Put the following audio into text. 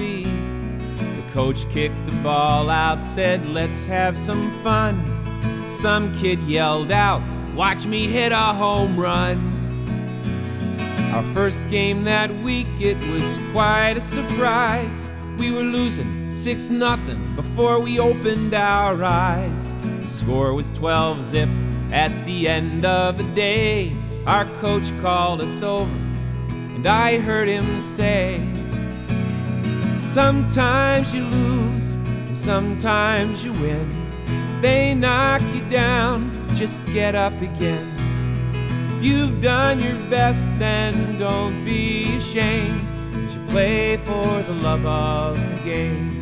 be. The coach kicked the ball out, said, let's have some fun. Some kid yelled out, watch me hit a home run. Our first game that week, it was quite a surprise. We were losing 6-0 before we opened our eyes. The score was 12-zip at the end of the day. Our coach called us over, and I heard him say, sometimes you lose, and sometimes you win. If they knock you down, just get up again. If you've done your best, then don't be ashamed, 'cause you play for the love of the game.